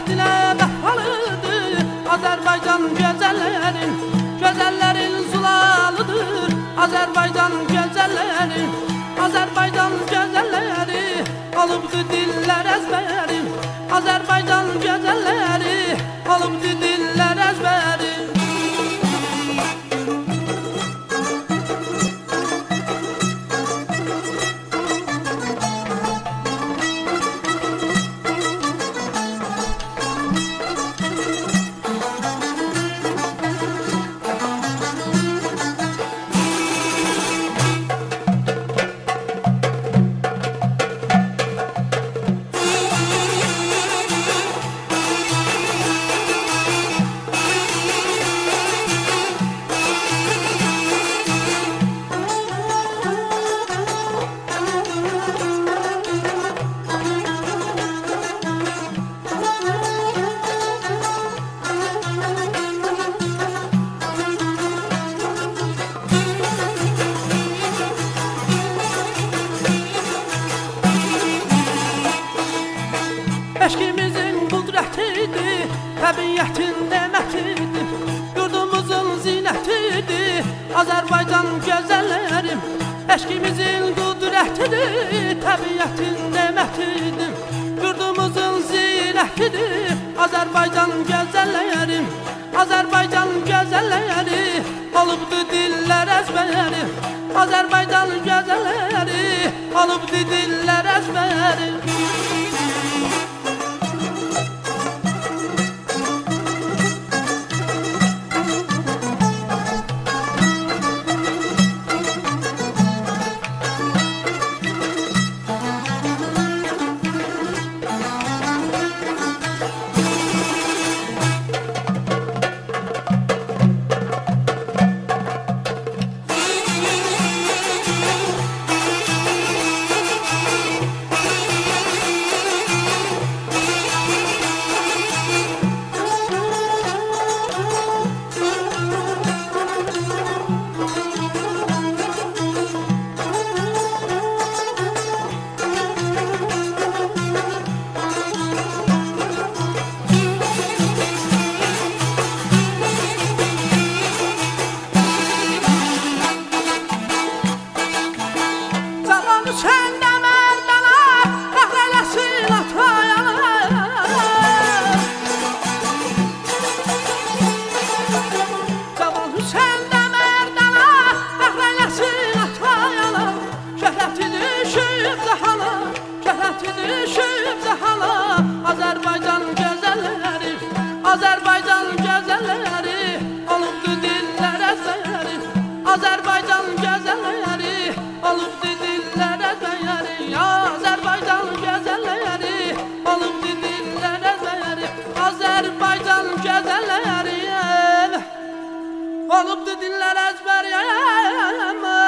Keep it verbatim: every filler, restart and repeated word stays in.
dilə vəfalıdır. Azərbaycan gözəllərin, gözəllərin zulalıdır. Azərbaycan gözəlləri, Azərbaycan gözəlləri alıbdı dillər əzbəri. Azərbaycan gözəlləri alıbdı dillər əzbəri. Eşkimizin qudrətidir, təbiyyətin nemətidir, yurdumuzun zinətidir, Azərbaycan gözəlləri. Eşkimizin qudrətidir, təbiyyətin nemətidir, yurdumuzun zinətidir, Azərbaycan gözəlləri. Azərbaycan gözəlləri alıbdı dillər əzbəri. Azərbaycan gözəlləri alıbdı dillər əzbəri. Azərbaycan gözəlləri, Azərbaycan gözəlləri alıbdı dillər əzbəri. Azərbaycan gözəlləri alıbdı dillər əzbəri. Azərbaycan gözəlləri alıbdı dillər əzbəri. Azərbaycan gözəlləri alıbdı dillər əzbəri.